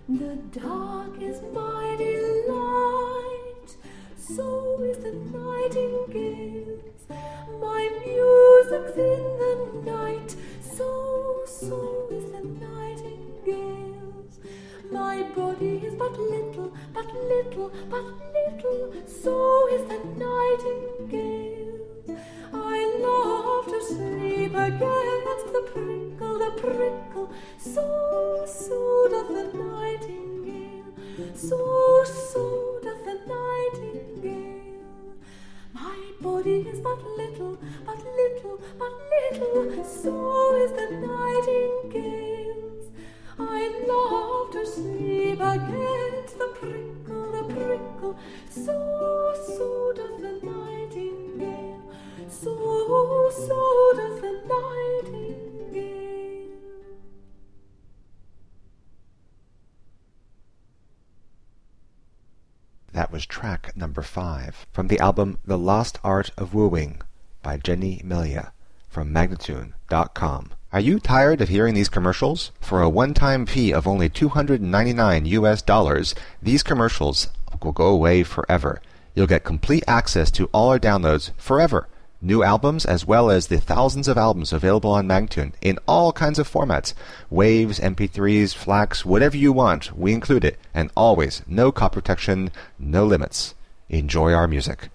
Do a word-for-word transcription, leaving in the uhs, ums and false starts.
The dark is my delight, so is the nightingale's. My music's in the night, so, so is the nightingale's. My body is but little, but little, but little, so is the nightingale's. I love to sleep against the prickle, the prickle, so, so doth the nightingale, so, so doth the nightingale. My body is but little, but little, but little, so is the nightingale's. I love to sleep against the prickle, the prickle, so, so doth the nightingale, so, so doth the nightingale. That was track number five from the album The Lost Art of Wooing by Jenny Melia from Magnatune dot com. Are you tired of hearing these commercials? For a one-time fee of only two hundred ninety-nine U S dollars, these commercials will go away forever. You'll get complete access to all our downloads forever. New albums as well as the thousands of albums available on Magnatune in all kinds of formats. Waves, M P threes, FLACs, whatever you want, we include it. And always, no copy protection, no limits. Enjoy our music.